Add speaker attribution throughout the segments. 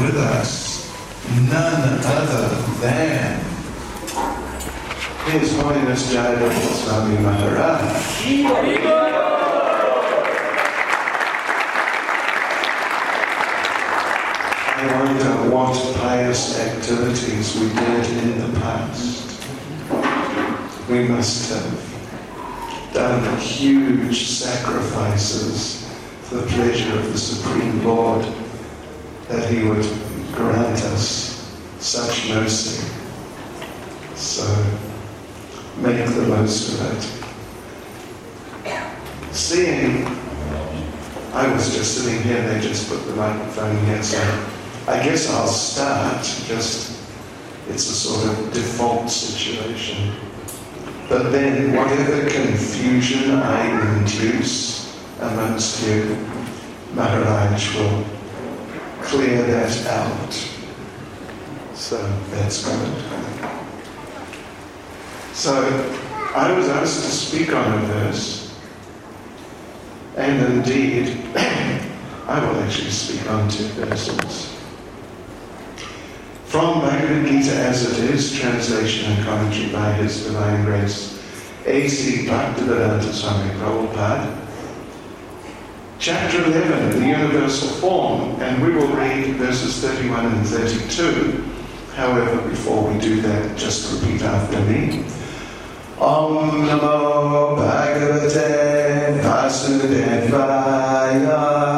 Speaker 1: with us none other than His Holiness Jayadeva Swami Maharaj. I wonder what pious activities we did in the past. We must have done huge sacrifices for the pleasure of the Supreme Lord, that He would grant us such mercy. So make the most of it. Seeing, I was just sitting here and they just put the microphone here, so I guess I'll start. It's a sort of default situation. But then whatever confusion I induce amongst you, Maharaj will clear that out. So that's good. So I was asked to speak on a verse, and indeed I will actually speak on two verses. From Bhagavad Gita as it is, translation and commentary by His Divine Grace, A.C. Bhaktivedanta Swami Prabhupada, Chapter 11, the Universal Form, and we will read verses 31 and 32. However, before we do that, just repeat after me. Om Namo Bhagavate Vasudevaya.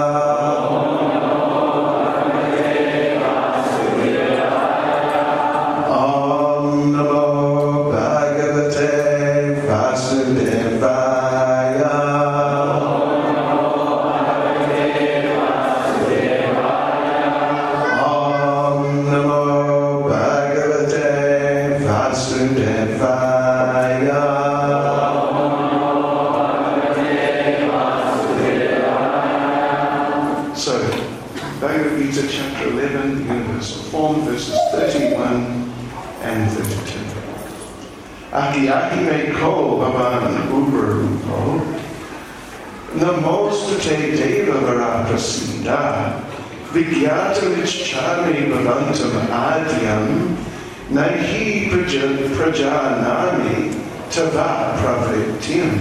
Speaker 1: Ahi ko bhavan uparupo namostute deva varaprasida vigyatamichchami bhavantam adyam nahi prajanami tava pravrityam.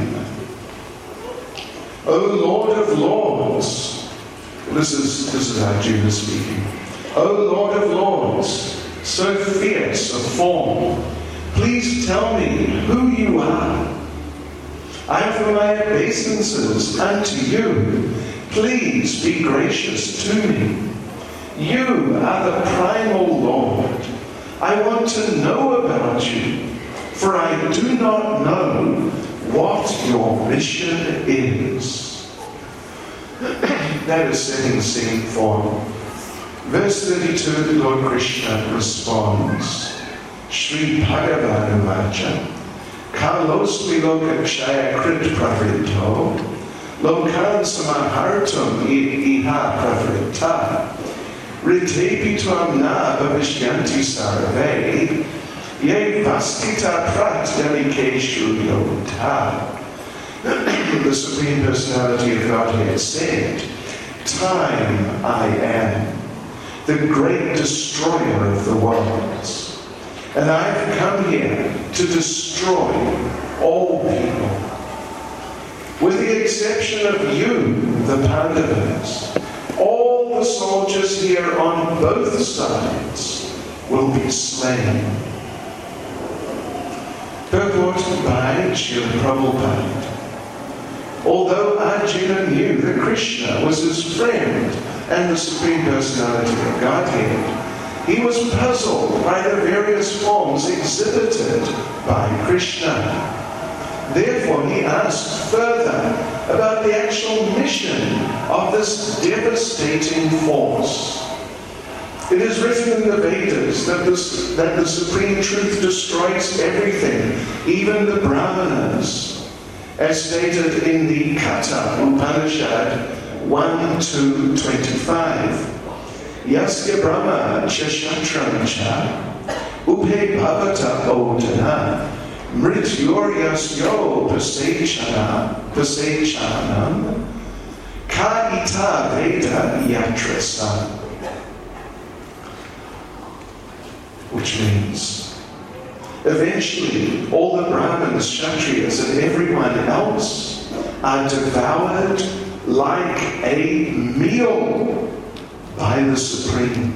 Speaker 1: O Lord of Lords, this is Arjuna speaking. O Lord of Lords, so fierce of form, please tell me who you are. I offer my obeisances unto you. Please be gracious to me. You are the primal Lord. I want to know about you, for I do not know what your mission is. That is setting scene for verse 32. Lord Krishna responds. Shri Bhagavan Vacha Kalosmi Lokakshaya Krit Pravrito Lokan Samahartam Iha Pravrita Ritepi Tvam Na Bhavishyanti Sarve Ye Vastita Prat Delikeshu Yota. The Supreme Personality of Godhead said, Time I am, the great destroyer of the worlds. And I've come here to destroy all people. With the exception of you, the Pandavas, all the soldiers here on both sides will be slain. Purport by Srila Prabhupada. Although Arjuna knew that Krishna was his friend and the Supreme Personality of Godhead, he was puzzled by the various forms exhibited by Krishna. Therefore, he asked further about the actual mission of this devastating force. It is written in the Vedas that the Supreme Truth destroys everything, even the Brahmanas, as stated in the Katha Upanishad 1-25. Yasya Brahma Chashatram Cha Upe Bhavata Odana Mrityuryasyo Pasechanam Ka Ita Veda Yatrasa. which means eventually all the Brahmins, Kshatriyas, and everyone else are devoured like a meal by the Supreme.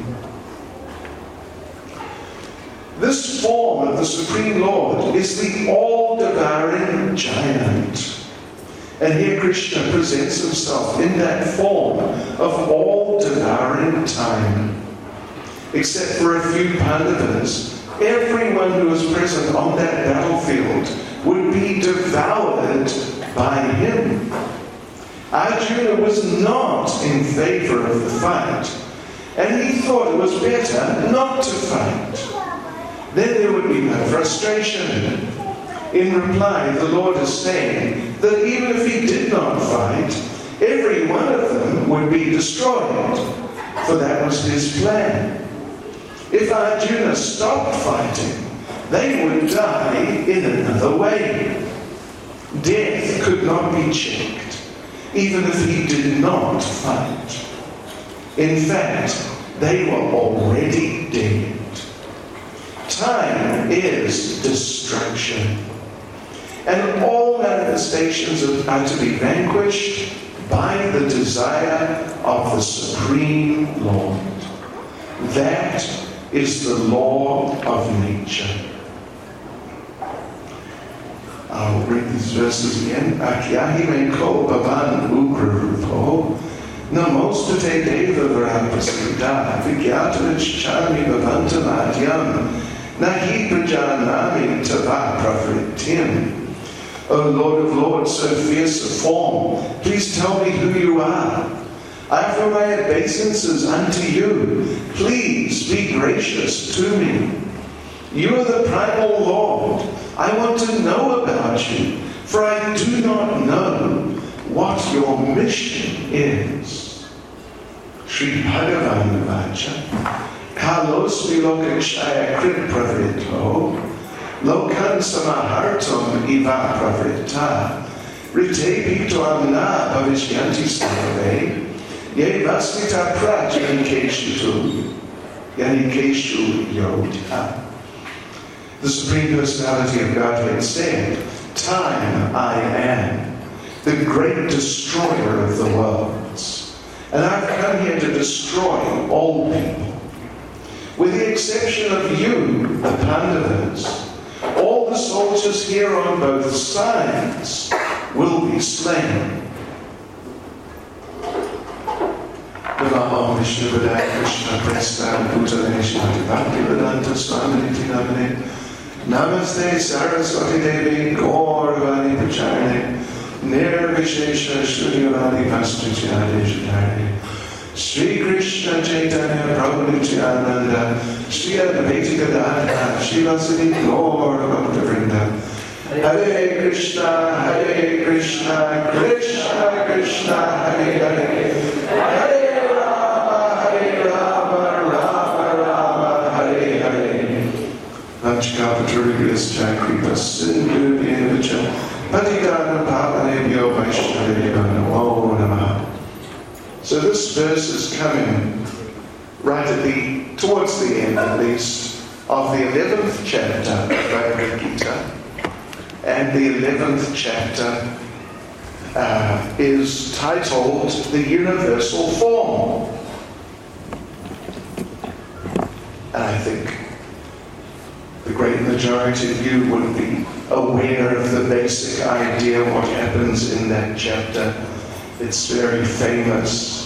Speaker 1: This form of the Supreme Lord is the all-devouring giant. And here Krishna presents himself in that form of all-devouring time. Except for a few Pandavas, everyone who was present on that battlefield would be devoured by him. Arjuna was not in favor of the fight, and he thought it was better not to fight. Then there would be no frustration. In reply, the Lord is saying that even if he did not fight, every one of them would be destroyed, for that was his plan. If Arjuna stopped fighting, they would die in another way. Death could not be checked, even if he did not fight. In fact, they were already dead. Time is destruction. And all manifestations are to be vanquished by the desire of the Supreme Lord. That is the law of nature. I'll read these verses again. Akyahime ko bhavan ugrarupo namostate deva varapasita vigyatavich bhavantam adyam nahi prajanami tava pravritim. O Lord of Lords, so fierce a form, please tell me who you are. I offer my obeisances unto you. Please be gracious to me. You are the primal Lord. I want to know about you, for I do not know what your mission is. Sri Bhagavan Vacha Kalos Vilokakshaya Krit Pravrito Lokan Samahartam Iva Pravrita Rite Pictoam Na Bhavishyanti Stave Ye Vasnita Prat Yanikeshu Yodha. The Supreme Personality of Godhead said, Time I am, the great destroyer of the worlds. And I've come here to destroy all people. With the exception of you, the Pandavas, all the soldiers here on both sides will be slain. Namo Vishnu Vedaya Krishna Prestha Bhutale Shri Bhaktivedanta Swami Namane Namaste Saraswati Devi Gauravani Pacharane Nirvishesha Shunyavadi Pastuchade Shadare Sri Krishna Chaitanya Prabhu Nityananda Sri Advaita Gadadhara Shivasati Gaur Bhaktavrinda Hare Krishna Krishna Krishna Hare Hare Hare Rama Rama Hare Hare Vanchakapaturigas Chakripas Sindhu Bhavacha Patigana Pavanebhyo Vaishnavebhyo Namo Namaha. So this verse is coming right towards the end, at least, of the 11th chapter of Bhagavad Gita. And the 11th chapter is titled The Universal Form. And I think the great majority of you would be aware of the basic idea of what happens in that chapter. It's very famous.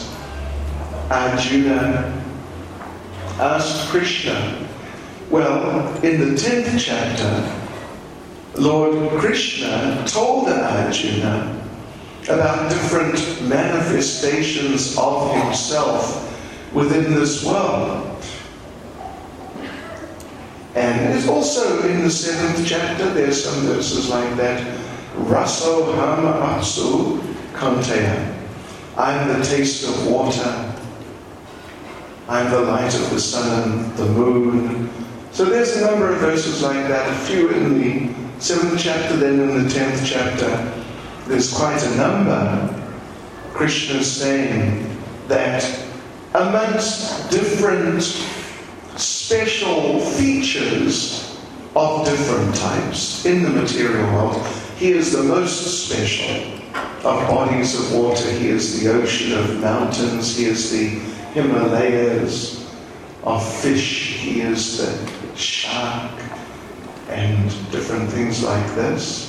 Speaker 1: Arjuna asked Krishna. Well, in the 10th chapter, Lord Krishna told Arjuna about different manifestations of himself within this world. And it's also in the 7th chapter, there's some verses like that. Raso Hama Atsu Kanteya. I'm the taste of water. I'm the light of the sun and the moon. So there's a number of verses like that. A few in the 7th chapter, then in the 10th chapter. There's quite a number. Krishna is saying that amongst different special features of different types in the material world. He is the most special of bodies of water. He is the ocean of mountains. He is the Himalayas of fish. He is the shark and different things like this.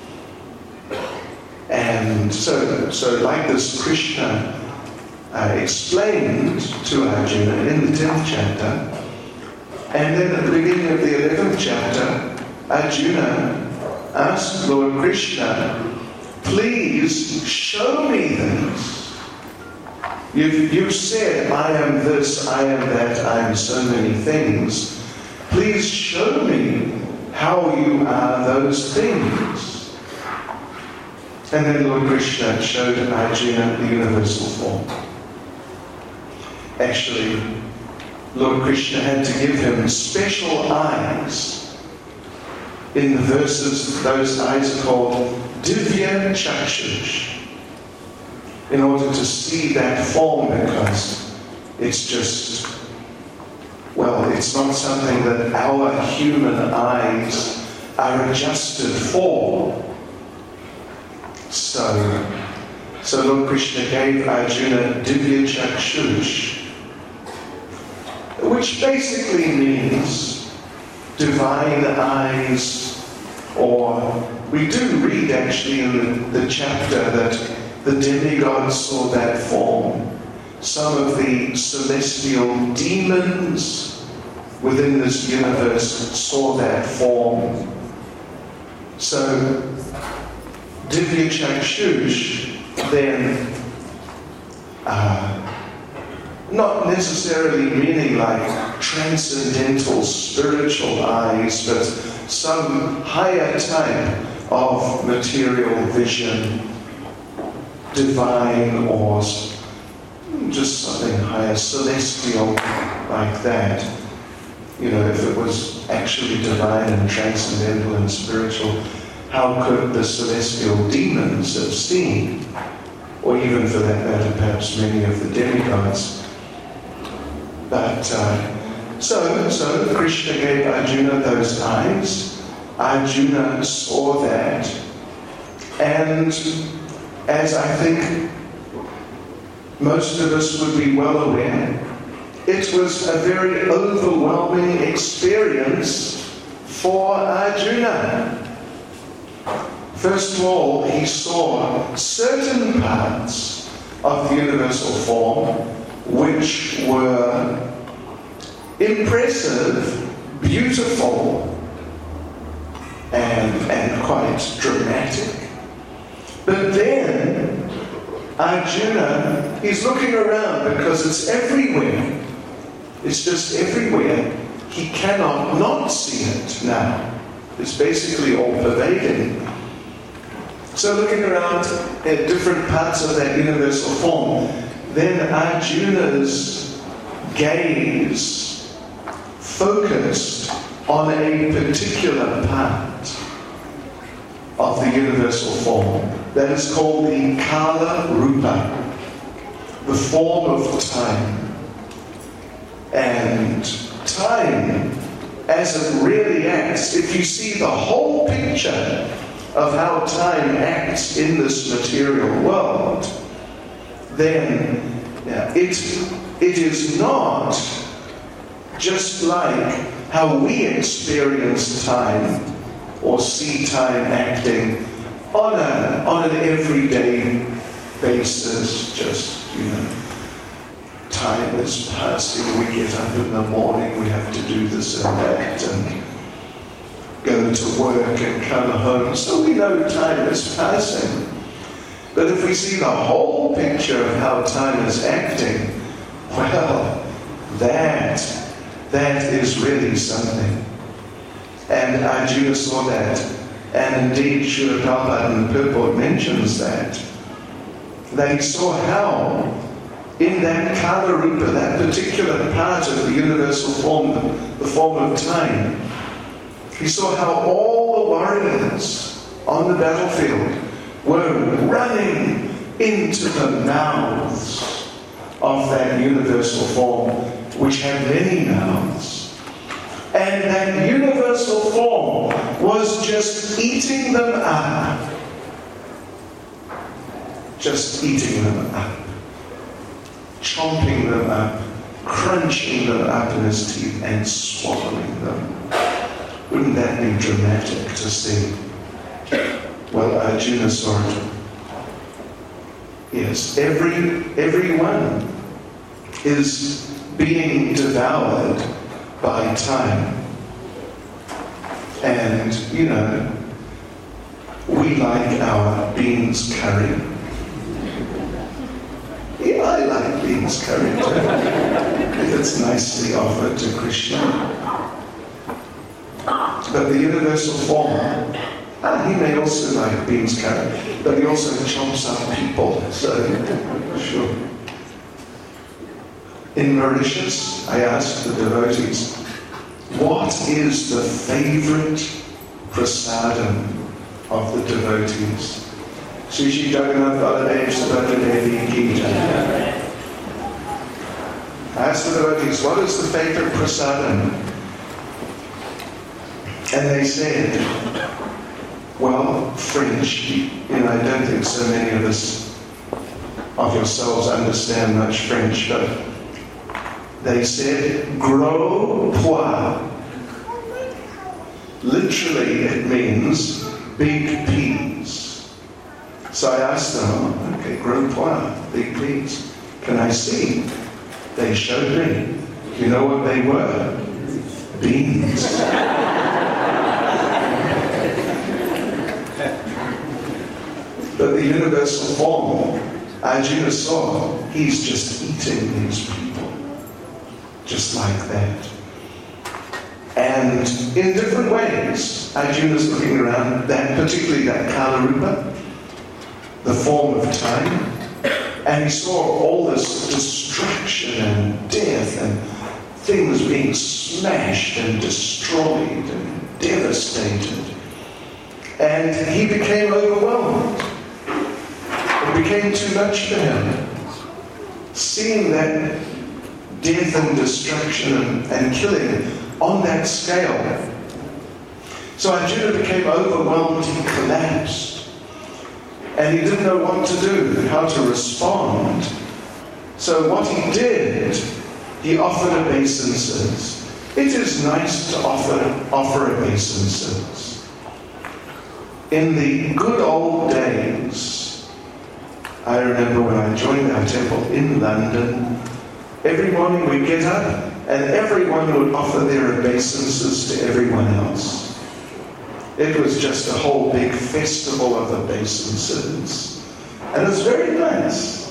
Speaker 1: And so like this, Krishna explained to Arjuna in the 10th chapter. And then at the beginning of the 11th chapter, Arjuna asked Lord Krishna, please show me this. You've said, I am this, I am that, I am so many things. Please show me how you are those things. And then Lord Krishna showed Arjuna the universal form. Actually, Lord Krishna had to give him special eyes. In the verses, those eyes are called Divya Chakshush, in order to see that form, because it's just, well, it's not something that our human eyes are adjusted for. So Lord Krishna gave Arjuna Divya Chakshush, which basically means divine eyes, or we do read actually in the chapter that the demigods saw that form. Some of the celestial demons within this universe saw that form. So Divya Chakshush then, not necessarily meaning like transcendental spiritual eyes, but some higher type of material vision, divine, or just something higher, celestial, like that. You know, if it was actually divine and transcendental and spiritual, how could the celestial demons have seen? Or even for that matter, perhaps many of the demigods. But so Krishna gave Arjuna those eyes. Arjuna saw that, and as I think most of us would be well aware, it was a very overwhelming experience for Arjuna. First of all, he saw certain parts of the universal form which were impressive, beautiful, and quite dramatic. But then Arjuna, he's looking around because it's everywhere. It's just everywhere. He cannot not see it now. It's basically all pervading. So looking around at different parts of that universal form, then Arjuna's gaze focused on a particular part of the universal form that is called the Kala Rupa, the form of time. And time, as it really acts, if you see the whole picture of how time acts in this material world, then it is not just like how we experience time or see time acting on an everyday basis. Just, time is passing, we get up in the morning, we have to do this and that, and go to work and come home, so we know time is passing. But if we see the whole picture of how time is acting, well, that is really something. And Arjuna saw that, and indeed Srila Prabhupada in the purport mentions that he saw how in that Kala Rupa, that particular part of the universal form, the form of time, he saw how all the warriors on the battlefield were running into the mouths of that universal form, which had many mouths. And that universal form was just eating them up. Just eating them up. Chomping them up. Crunching them up in his teeth and swallowing them. Wouldn't that be dramatic to see? Well, Arjuna saw it. Yes, everyone is being devoured by time. And, you know, we like our beans curry. Yeah, I like beans curry too, if it's nicely offered to Krishna. But the universal form, he may also like beans curry, but he also chomps up people, so sure. In Mauritius, I asked the devotees, what is the favorite prasadam of the devotees? Sushi Jagannath Baladev Subhadra Devi Gita. I asked the devotees, what is the favorite prasadam? And they said, well, French. You know, I don't think so many of us, of yourselves, understand much French, but they said, gros pois. Literally, it means big peas. So I asked them, okay, gros pois, big peas. Can I see? They showed me. You know what they were? Beans. But the universal form, Arjuna saw, he's just eating these people. Just like that. And in different ways, Arjuna's looking around, particularly that Kala Rupa, the form of time, and he saw all this destruction and death and things being smashed and destroyed and devastated. And he became overwhelmed. It became too much for him. Seeing that death and destruction and killing on that scale. So Arjuna became overwhelmed, he collapsed. And he didn't know what to do, how to respond. So what he did, he offered obeisances. It is nice to offer obeisances. In the good old days, I remember when I joined our temple in London, every morning we'd get up and everyone would offer their obeisances to everyone else. It was just a whole big festival of obeisances. And it was very nice.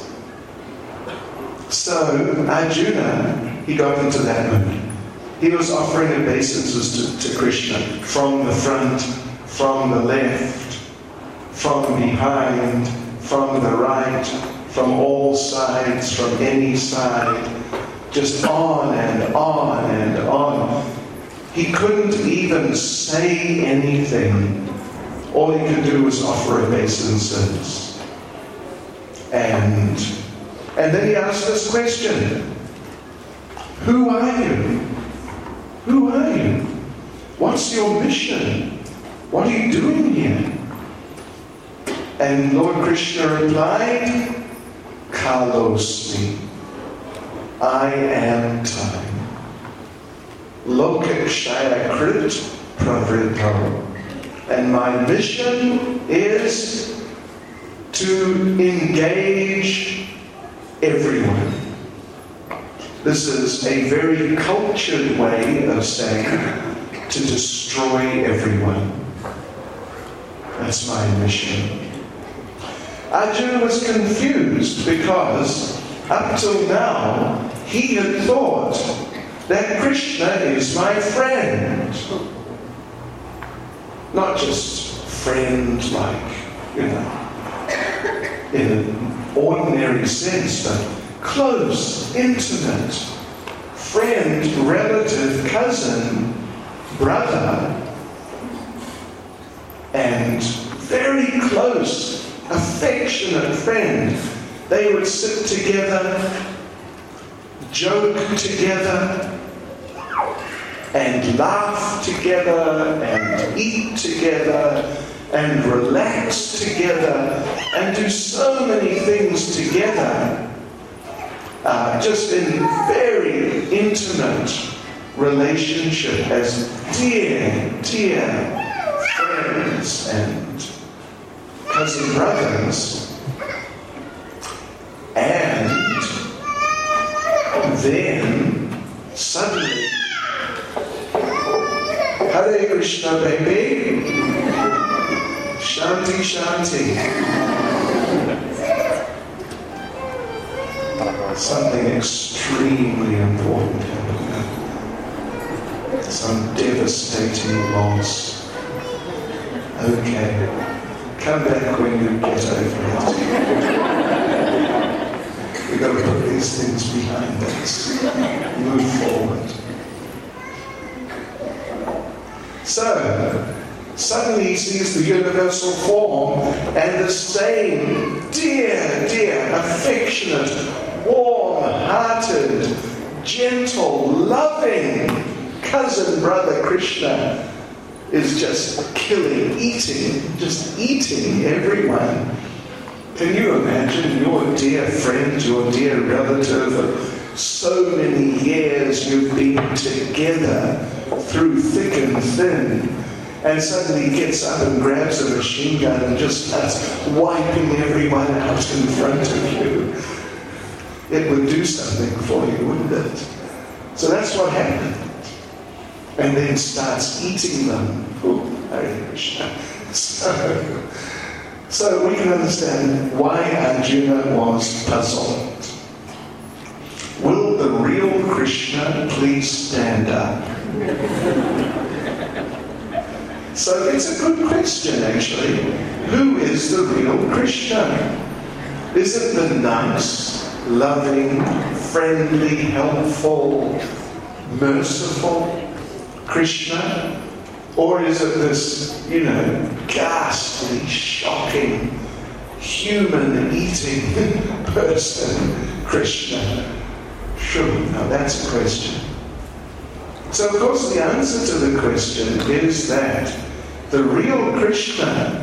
Speaker 1: So Arjuna, he got into that mood. He was offering obeisances to Krishna from the front, from the left, from behind, from the right, from all sides, from any side, just on and on and on. He couldn't even say anything. All he could do was offer obeisances. And then he asked this question, who are you? Who are you? What's your mission? What are you doing here? And Lord Krishna replied, Kalosmi, I am time. Lokakshaya Krit Pravrito. And my mission is to engage everyone. This is a very cultured way of saying to destroy everyone. That's my mission. Arjuna was confused because up till now he had thought that Krishna is my friend. Not just friend like, in an ordinary sense, but close, intimate, friend, relative, cousin, brother, and very close, affectionate friend. They would sit together, joke together, and laugh together and eat together and relax together and do so many things together, just in very intimate relationship as dear, dear friends and cousin brothers. And then suddenly, Hare Krishna, baby. Shanti, Shanti. Something extremely important happened. Some devastating loss. Okay. Come back when you get over it. We've got to put these things behind us. Move forward. So, suddenly he sees the universal form and the same dear, dear, affectionate, warm-hearted, gentle, loving cousin brother Krishna is just killing, just eating everyone. Can you imagine your dear friend, your dear relative of so many years you've been together through thick and thin, and suddenly gets up and grabs a machine gun and just starts wiping everyone out in front of you? It would do something for you, wouldn't it? So that's what happened. And then starts eating them. Oh, Hare Krishna. So we can understand why Arjuna was puzzled. Will the real Krishna please stand up? So it's a good question, actually. Who is the real Krishna? Is it the nice, loving, friendly, helpful, merciful Krishna? Or is it this, ghastly, shocking, human-eating person, Krishna? Sure, now that's a question. So, of course, the answer to the question is that the real Krishna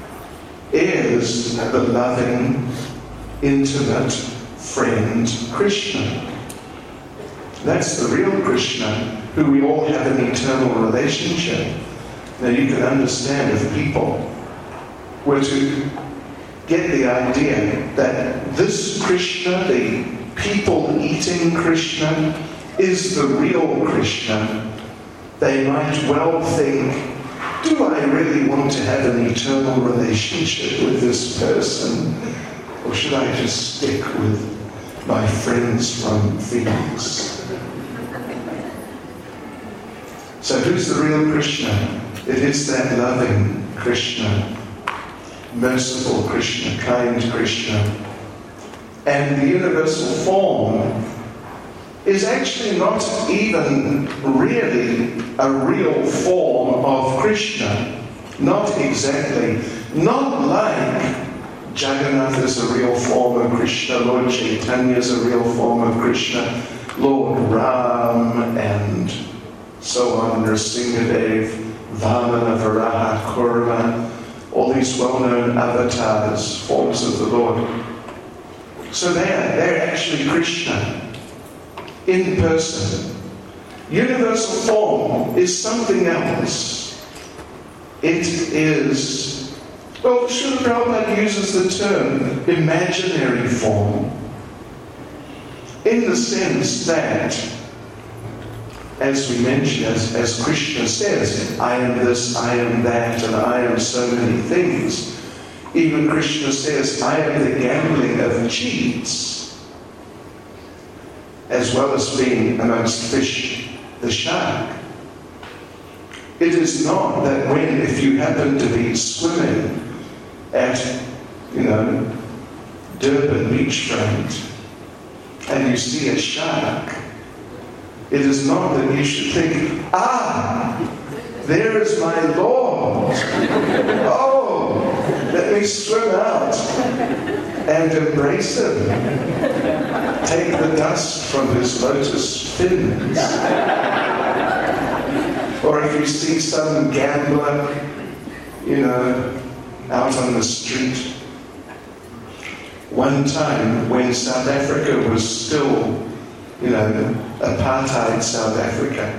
Speaker 1: is the loving, intimate friend Krishna. That's the real Krishna, who we all have an eternal relationship. Now you can understand if people were to get the idea that this Krishna, the people-eating Krishna, is the real Krishna, they might well think, do I really want to have an eternal relationship with this person? Or should I just stick with my friends from Phoenix? So who's the real Krishna? It is that loving Krishna, merciful Krishna, kind Krishna. And the universal form is actually not even really a real form of Krishna. Not exactly. Not like Jagannath is a real form of Krishna, Lord Chaitanya is a real form of Krishna, Lord Ram, and so on, Nrsimhadev, Vamana, Varaha, Kurma, all these well-known avatars, forms of the Lord. So they're actually Krishna in person. Universal form is something else. It is, well, Srila Prabhupada uses the term imaginary form in the sense that, as we mentioned, as Krishna says, I am this, I am that, and I am so many things. Even Krishna says, I am the gambling of cheats, as well as being amongst fish, the shark. It is not that if you happen to be swimming at, Durban beachfront, and you see a shark, it is not that you should think, there is my Lord. Oh, let me swim out and embrace him. Take the dust from his lotus fins. Or if you see some gambler, out on the street. One time when South Africa was still, apartheid South Africa,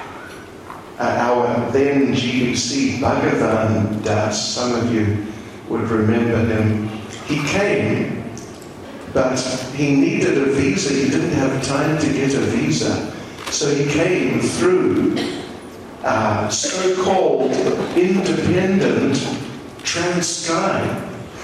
Speaker 1: our then GBC, Bhagavan Das, some of you would remember him, he came, but he needed a visa. He didn't have time to get a visa. So he came through so-called independent Transkei.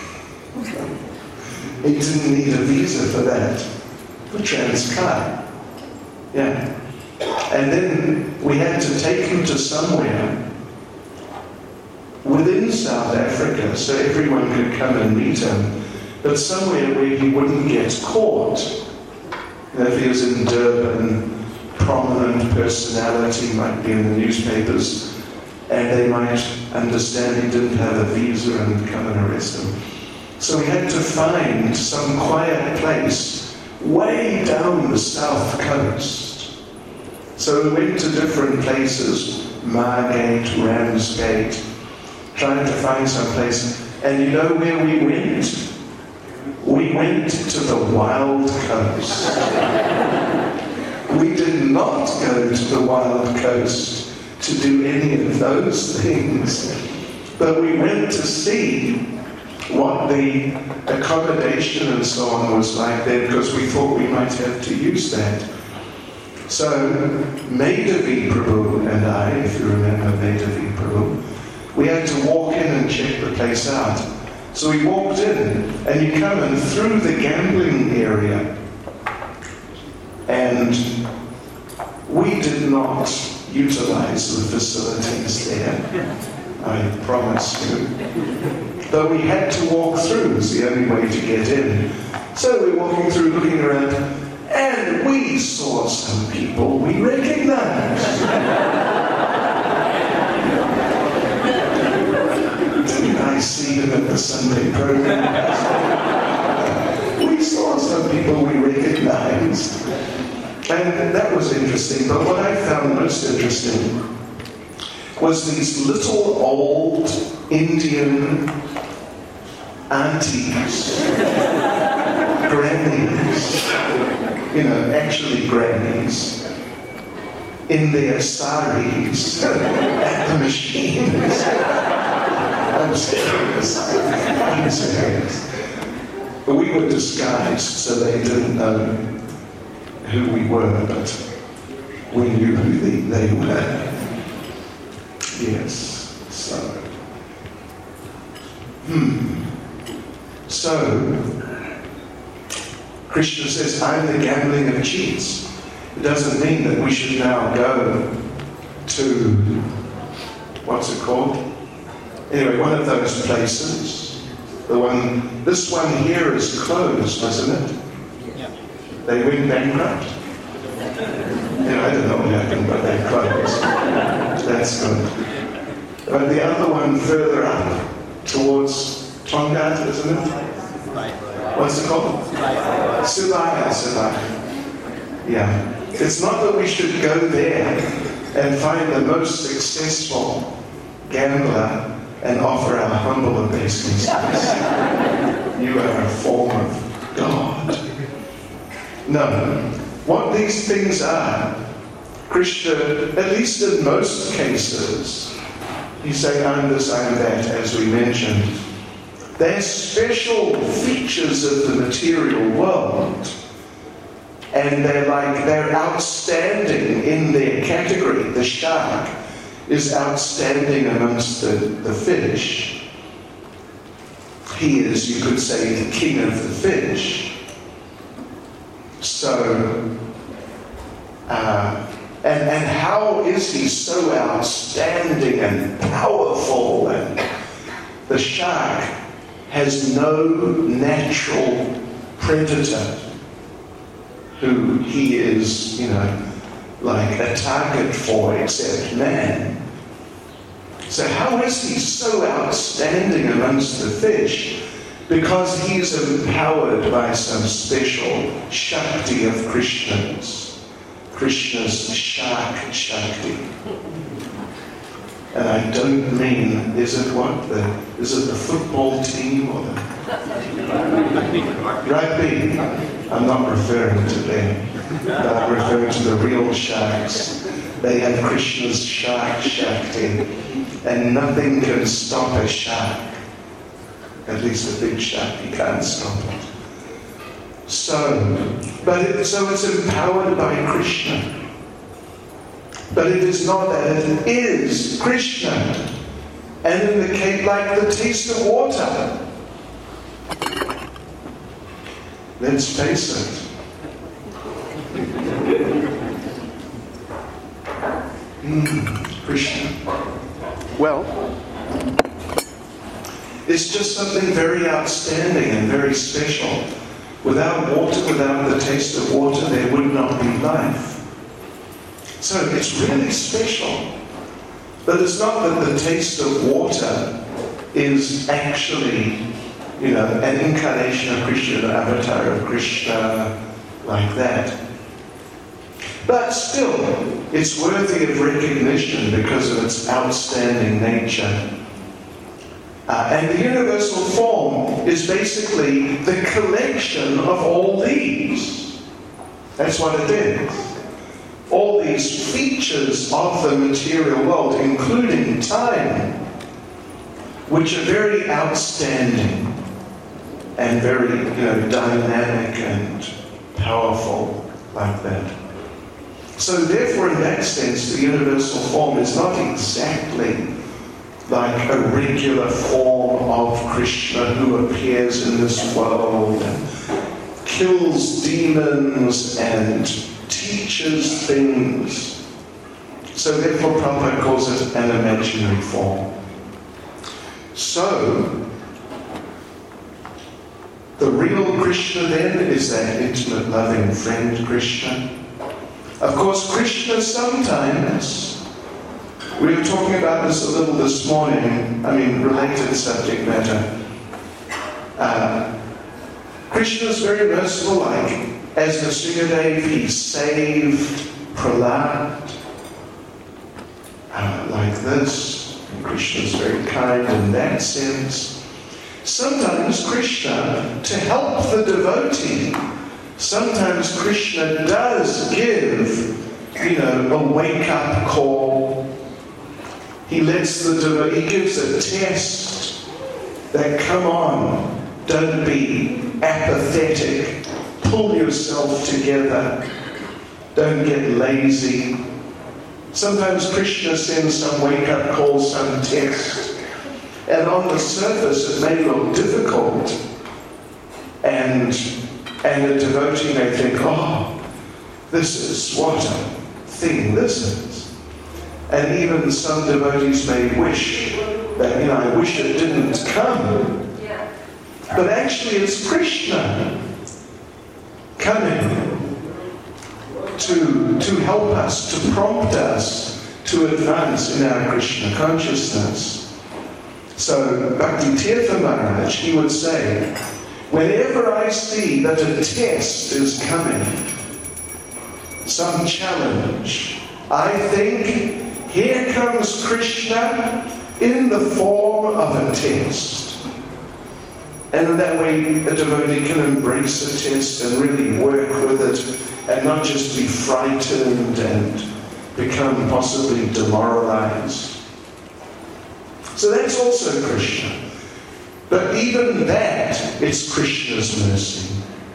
Speaker 1: He didn't need a visa for that, for Transkei. Yeah. And then we had to take him to somewhere within South Africa so everyone could come and meet him, but somewhere where he wouldn't get caught. If he was in Durban, prominent personality might be in the newspapers, and they might understand he didn't have a visa and come and arrest him. So we had to find some quiet place way down the south coast. So we went to different places, Margate, Ramsgate, trying to find some place. And you know where we went? We went to the wild coast. We did not go to the wild coast to do any of those things, but we went to see what the accommodation and so on was like there, because we thought we might have to use that. So Madhavi Prabhu and I, if you remember Madhavi Prabhu, we had to walk in and check the place out. So we walked in, and you come in through the gambling area, and we did not utilize the facilities there, I promise you. But we had to walk through, it's the only way to get in. So we're walking through, looking around, and we saw some people we recognized. Didn't I see them at the Sunday program? We saw some people we recognized. And that was interesting. But what I found most interesting was these little old Indian aunties, grannies, actually grannies, in their saris at the machines. I'm serious. But we were disguised, so they didn't know who we were, but we knew who they were. Yes, So, Krishna says, I'm the gambling of cheats. It doesn't mean that we should now go to, what's it called? Anyway, one of those places. This one here is closed, isn't it? Yeah. They went bankrupt. I don't know what happened, but they closed. That's good. But the other one further up, towards Tongat, isn't it? What's it called? Sibaya. Yeah. It's not that we should go there and find the most successful gambler and offer our humble obeisances. You are a form of God. No. What these things are, Krishna, at least in most cases, he's saying, I'm this, I'm that, as we mentioned. They're special features of the material world. And they're outstanding in their category. The shark is outstanding amongst the fish. He is, you could say, the king of the fish. So, and how is he so outstanding and powerful? And the shark has no natural predator who he is, like a target for except man. So how is he so outstanding amongst the fish? Because he's empowered by some special Shakti of Krishna's. Krishna's Shark Shakti. And I don't mean, is it the football team or the rugby? I'm not referring to them, but I'm referring to the real sharks. They have Krishna's Shark Shakti, and nothing can stop a shark. At least a big shark, you can't stop it. So it's empowered by Krishna. But it is not that, it is Krishna. And in the case, like the taste of water. Let's face it. Krishna. Well, it's just something very outstanding and very special. Without water, without the taste of water, there would not be life. So it's really special. But it's not that the taste of water is actually, an incarnation of Krishna, an avatar of Krishna, like that. But still, it's worthy of recognition because of its outstanding nature. And the universal form is basically the collection of all these. That's what it is. All these features of the material world, including time, which are very outstanding and very, dynamic and powerful like that. So therefore, in that sense, the universal form is not exactly like a regular form of Krishna who appears in this world and kills demons and teaches things. So therefore Prabhupada calls it an imaginary form. So the real Krishna then is that intimate loving friend Krishna. Of course Krishna sometimes, we were talking about this a little this morning, related subject matter. Krishna is very merciful, like as Nrsimhadev, he saved Prahlad, like this. And Krishna is very kind in that sense. Sometimes Krishna, to help the devotee, sometimes Krishna does give, a wake-up call. He lets the devotee, he gives a test that, come on, don't be apathetic. Pull yourself together. Don't get lazy. Sometimes Krishna sends some wake-up call, some test. And on the surface it may look difficult. And a devotee may think, this is what a thing this is. And even some devotees may wish that, I wish it didn't come. But actually it's Krishna coming to help us, to prompt us to advance in our Krishna consciousness. So Bhakti Tirtha Maharaj, he would say, whenever I see that a test is coming, some challenge, I think, here comes Krishna in the form of a test. And in that way, a devotee can embrace the test and really work with it and not just be frightened and become possibly demoralized. So that's also Krishna. But even that, it's Krishna's mercy.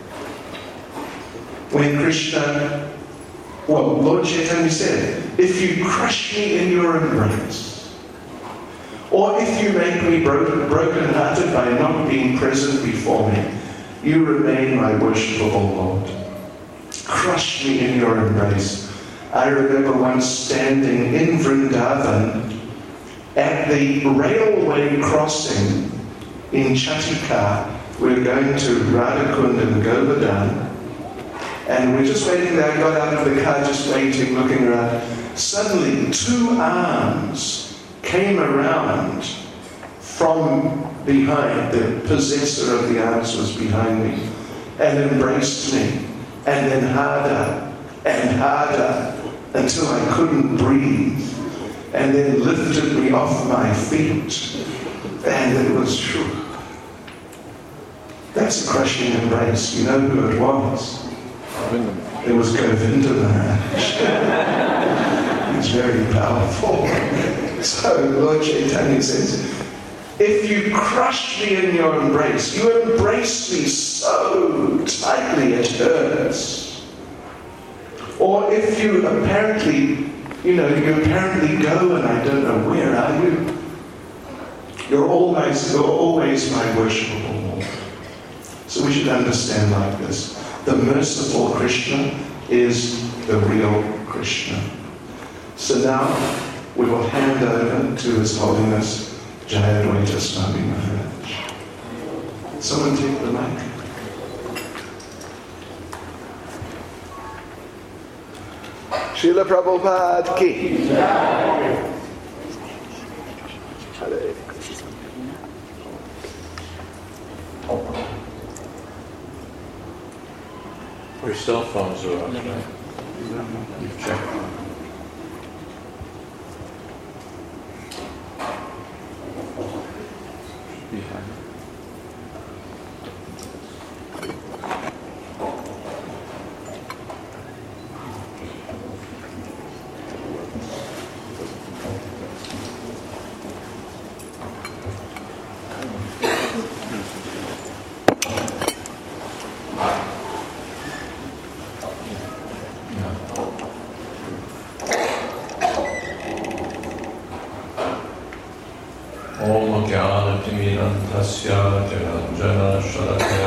Speaker 1: When Krishna, Lord Chaitanya said, if you crush me in your embrace, or if you make me broken-hearted by not being present before me, you remain my worshipable Lord. Crush me in your embrace. I remember once standing in Vrindavan at the railway crossing in Chatika. We were going to Radhakund and Govardhan, and we're just waiting there. I got out of the car, just waiting, looking around. Suddenly, two arms came around from behind. The possessor of the arms was behind me and embraced me. And then harder and harder until I couldn't breathe, and then lifted me off my feet, and it was true. That's a crushing embrace. You know who it was? It was Govinda Maharaj. He's very powerful. So Lord Chaitanya says, if you crushed me in your embrace, you embraced me so tightly it hurts. Or if you apparently go and I don't know, where are you? You're always my worshipable Lord. So we should understand like this. The merciful Krishna is the real Krishna. So now we will hand over to His Holiness Jayadvaita Swami Maharaj. Someone take the mic. Srila Prabhupada ki. Hare Krishna.
Speaker 2: Your cell phones are off, right? You've checked them. Behind. Om Jnana Timirantasya Jananjana Shalakaya